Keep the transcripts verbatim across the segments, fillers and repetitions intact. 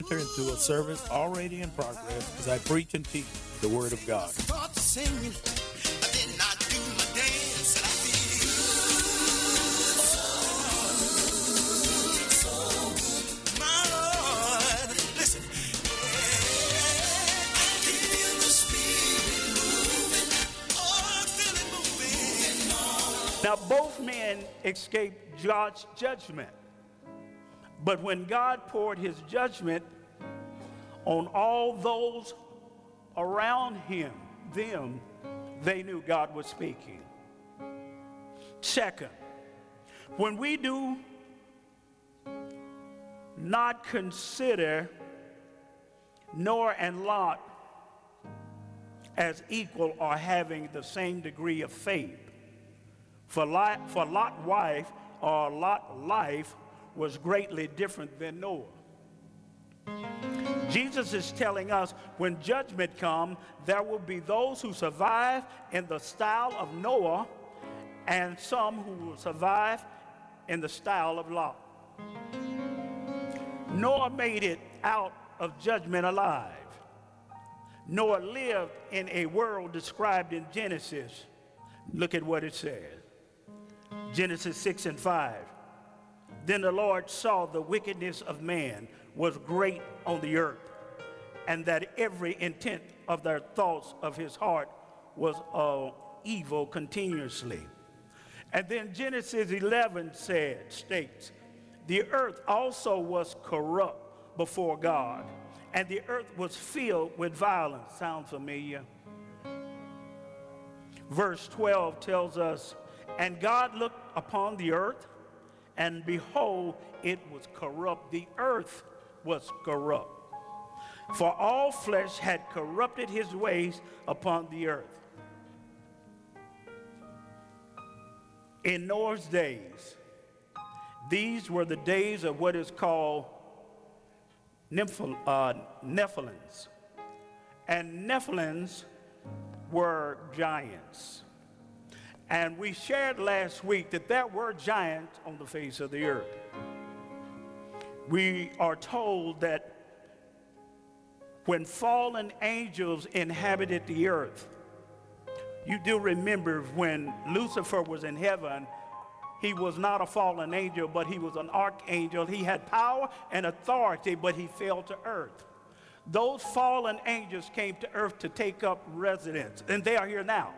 Enter into a service already in progress as I preach and teach the Word of God. Start singing, I did not do my dance, and I feel my Lord. Listen, yeah, I can feel the Spirit moving. Oh, I feel it moving. Now, both men escaped God's judgment. But when God poured his judgment on all those around him, them, they knew God was speaking. Second, when we do not consider Noah and Lot as equal or having the same degree of faith, for Lot, for Lot's wife or Lot's life was greatly different than Noah. Jesus is telling us when judgment comes, there will be those who survive in the style of Noah and some who will survive in the style of Lot. Noah made it out of judgment alive. Noah lived in a world described in Genesis. Look at what it says. Genesis six and five. Then the Lord saw the wickedness of man was great on the earth, and that every intent of their thoughts of his heart was uh, evil continuously. And then Genesis eleven said, states, the earth also was corrupt before God, and the earth was filled with violence. Sound familiar? Verse twelve tells us, and God looked upon the earth, and behold, it was corrupt. The earth was corrupt. For all flesh had corrupted his ways upon the earth. In Noah's days, these were the days of what is called Nephil, uh, Nephilims. And Nephilims were giants. And we shared last week that there were giants on the face of the earth. We are told that when fallen angels inhabited the earth, you do remember when Lucifer was in heaven, he was not a fallen angel, but he was an archangel. He had power and authority, but he fell to earth. Those fallen angels came to earth to take up residence, and they are here now.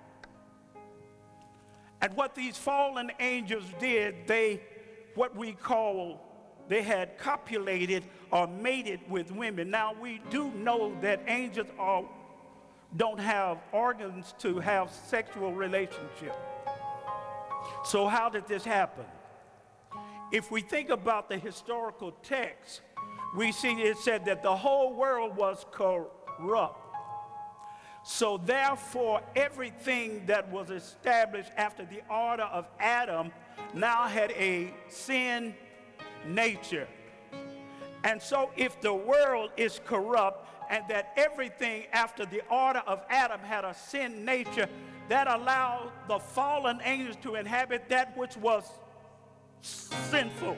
And what these fallen angels did, they, what we call, they had copulated or mated with women. Now, we do know that angels are, don't have organs to have sexual relationship. So how did this happen? If we think about the historical text, we see it said that the whole world was corrupt. So therefore, everything that was established after the order of Adam now had a sin nature. And so if the world is corrupt and that everything after the order of Adam had a sin nature, that allowed the fallen angels to inhabit that which was sinful.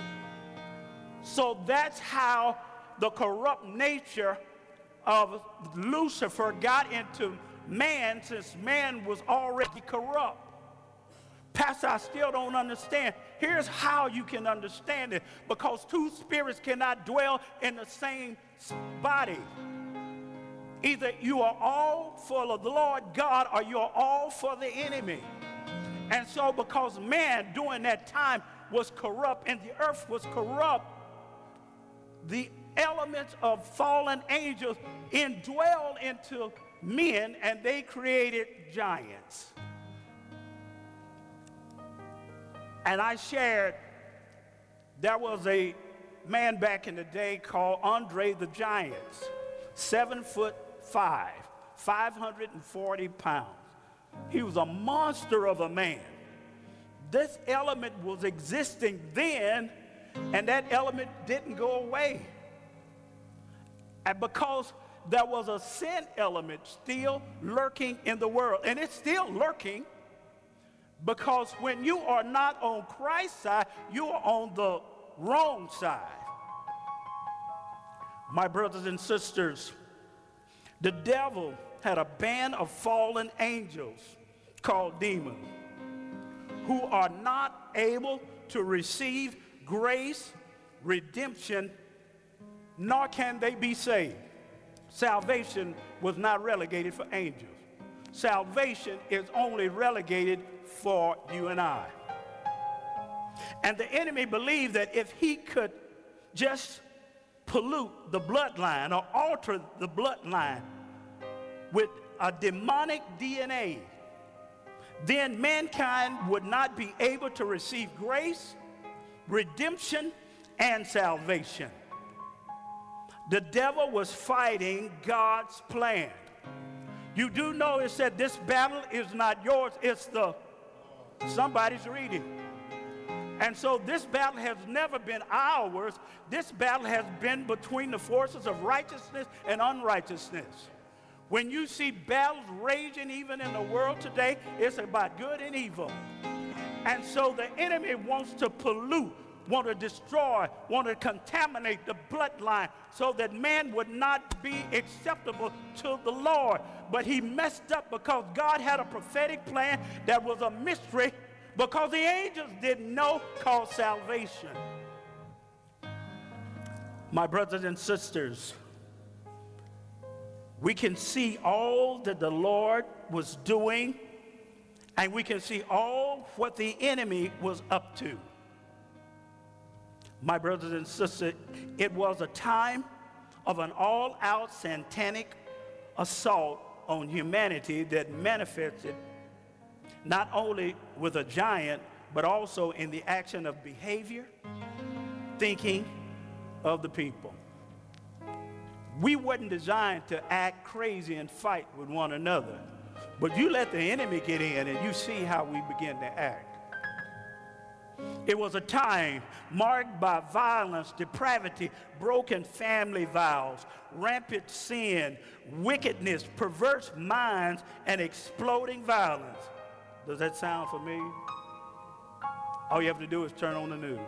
So that's how the corrupt nature of Lucifer got into man, since man was already corrupt. Pastor, I still don't understand. Here's how you can understand it. Because two spirits cannot dwell in the same body. Either you are all for the Lord God or you are all for the enemy. And so because man during that time was corrupt and the earth was corrupt, the elements of fallen angels indwelled into men and they created giants. And I shared, there was a man back in the day called Andre the Giant, seven foot five, five hundred forty pounds. He was a monster of a man. This element was existing then, and that element didn't go away. And because there was a sin element still lurking in the world, and it's still lurking, because when you are not on Christ's side, you are on the wrong side. My brothers and sisters, the devil had a band of fallen angels called demons who are not able to receive grace, redemption, nor can they be saved. Salvation was not relegated for angels. Salvation is only relegated for you and I. And the enemy believed that if he could just pollute the bloodline or alter the bloodline with a demonic D N A, then mankind would not be able to receive grace, redemption, and salvation. The devil was fighting God's plan. You do know it said this battle is not yours, it's the somebody's reading. And so this battle has never been ours. This battle has been between the forces of righteousness and unrighteousness. When you see battles raging even in the world today, it's about good and evil. And so the enemy wants to pollute, want to destroy, want to contaminate the bloodline so that man would not be acceptable to the Lord. But he messed up because God had a prophetic plan that was a mystery because the angels didn't know, called salvation. My brothers and sisters, we can see all that the Lord was doing, and we can see all what the enemy was up to. My brothers and sisters, it was a time of an all-out satanic assault on humanity that manifested not only with a giant, but also in the action of behavior, thinking of the people. We weren't designed to act crazy and fight with one another, but you let the enemy get in and you see how we begin to act. It was a time marked by violence, depravity, broken family vows, rampant sin, wickedness, perverse minds, and exploding violence. Does that sound familiar? All you have to do is turn on the news.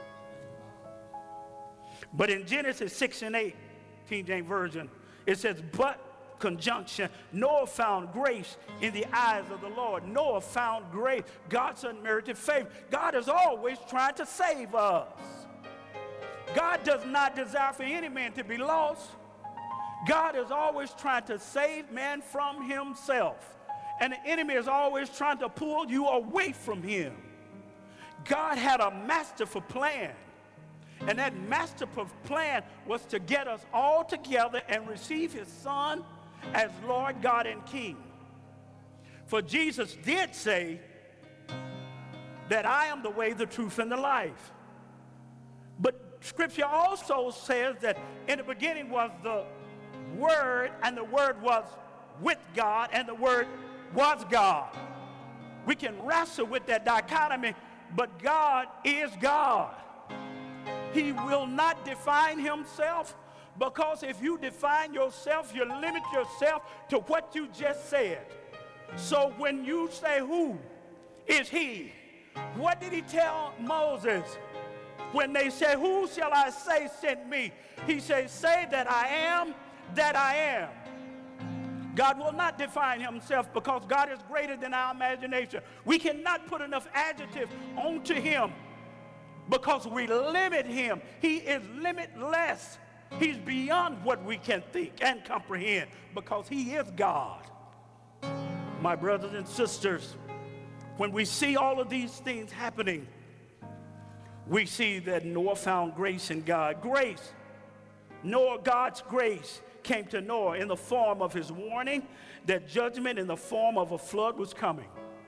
But in Genesis six and eight, King James Version, it says, but conjunction, Noah found grace in the eyes of the Lord. Noah found grace, God's unmerited favor. God is always trying to save us. God does not desire for any man to be lost. God is always trying to save man from himself. And the enemy is always trying to pull you away from him. God had a masterful plan. And that masterful plan was to get us all together and receive his son as Lord, God, and King. For Jesus did say that I am the way, the truth, and the life. But Scripture also says that in the beginning was the Word, and the Word was with God, and the Word was God. We can wrestle with that dichotomy, but God is God. He will not define himself, because if you define yourself, you limit yourself to what you just said. So when you say, who is he? What did he tell Moses when they said, who shall I say sent me? He said, say that I am that I am. God will not define himself because God is greater than our imagination. We cannot put enough adjective onto him because we limit him. He is limitless. He's beyond what we can think and comprehend because he is God. My brothers and sisters, when we see all of these things happening, we see that Noah found grace in God. Grace, Noah, God's grace came to Noah in the form of his warning that judgment in the form of a flood was coming.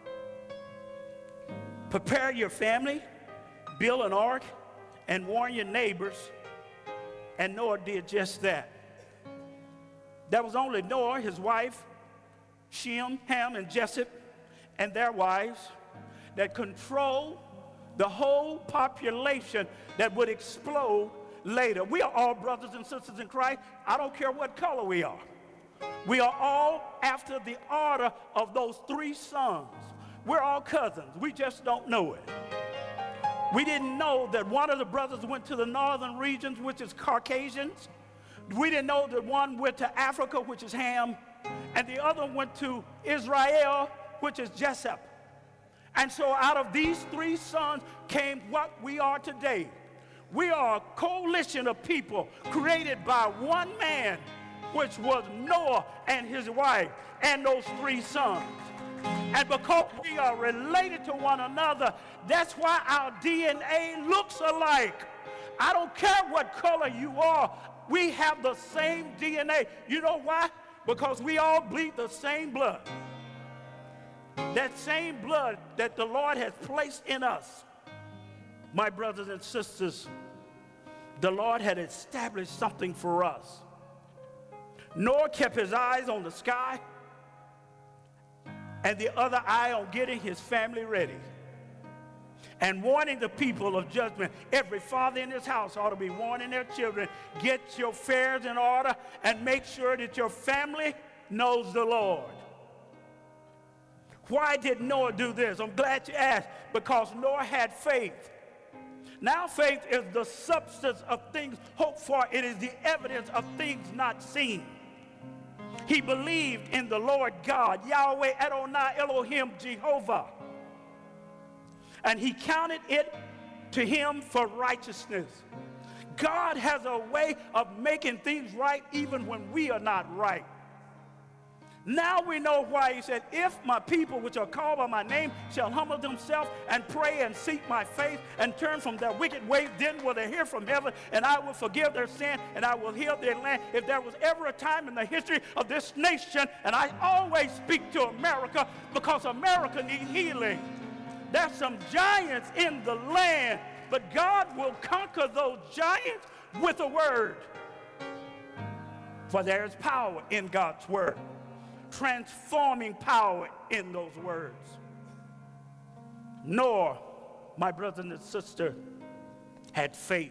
Prepare your family, build an ark, and warn your neighbors. And Noah did just that. That was only Noah, his wife, Shem, Ham, and Japheth, and their wives that controlled the whole population that would explode later. We are all brothers and sisters in Christ. I don't care what color we are. We are all after the order of those three sons. We're all cousins. We just don't know it. We didn't know that one of the brothers went to the northern regions, which is Caucasians, We didn't know that one went to Africa, which is Ham, and the other went to Israel, which is Jessup. And so out of these three sons came what we are today. We are a coalition of people created by one man, which was Noah and his wife and those three sons. And because we are related to one another, that's why our D N A looks alike. I don't care what color you are, we have the same D N A. You know why? Because we all bleed the same blood. That same blood that the Lord has placed in us. My brothers and sisters, the Lord had established something for us. Noah kept his eyes on the sky and the other eye on getting his family ready and warning the people of judgment. Every father in this house ought to be warning their children, get your affairs in order and make sure that your family knows the Lord. Why did Noah do this? I'm glad you asked. Because Noah had faith. Now faith is the substance of things hoped for. It is the evidence of things not seen. He believed in the Lord God, Yahweh, Adonai, Elohim, Jehovah. And he counted it to him for righteousness. God has a way of making things right even when we are not right. Now we know why he said, if my people which are called by my name shall humble themselves and pray and seek my face and turn from their wicked ways, then will they hear from heaven, and I will forgive their sin and I will heal their land. If there was ever a time in the history of this nation, and I always speak to America because America needs healing. There's some giants in the land, but God will conquer those giants with a word. For there is power in God's word. Transforming power in those words. Noah, my brother and sister, had faith,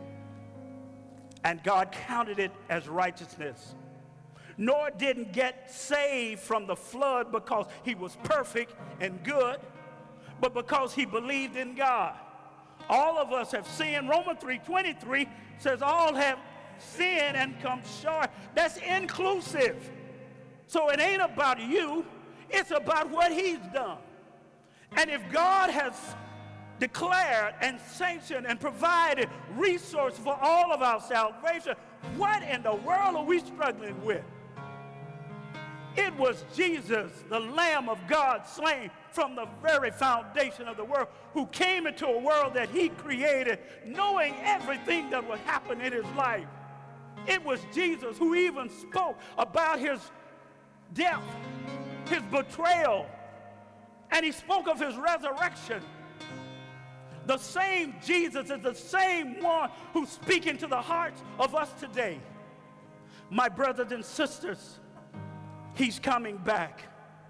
and God counted it as righteousness. Noah didn't get saved from the flood because he was perfect and good, but because he believed in God. All of us have sinned. Romans three twenty-three says all have sinned and come short. That's inclusive. So it ain't about you, it's about what he's done. And if God has declared and sanctioned and provided resources for all of our salvation, what in the world are we struggling with? It was Jesus, the Lamb of God, slain from the very foundation of the world, who came into a world that he created, knowing everything that would happen in his life. It was Jesus who even spoke about his death, his betrayal, and he spoke of his resurrection. The same Jesus is the same one who's speaking to the hearts of us today. My brothers and sisters, he's coming back.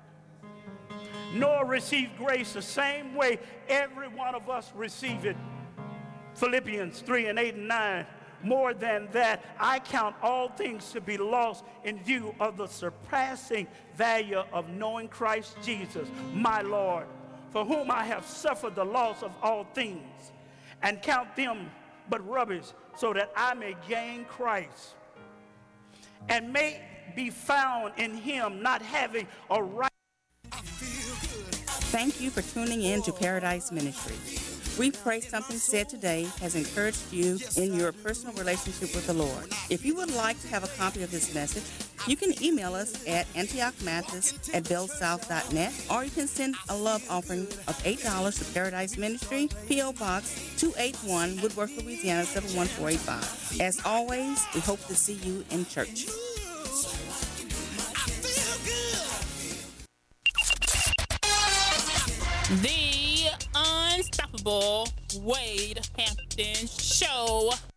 Noah received grace the same way every one of us receive it. Philippians three and eight and nine. More than that, I count all things to be lost in view of the surpassing value of knowing Christ Jesus, my Lord, for whom I have suffered the loss of all things, and count them but rubbish, so that I may gain Christ, and may be found in him, not having a right. Thank you for tuning in to Paradise Ministry. We pray something said today has encouraged you in your personal relationship with the Lord. If you would like to have a copy of this message, you can email us at antioch mathis at bellsouth dot net, or you can send a love offering of eight dollars to Paradise Ministry, P O Box two eighty-one, Woodworth, Louisiana seven one four eight five. As always, we hope to see you in church. The Unstoppable Wade Hampton Show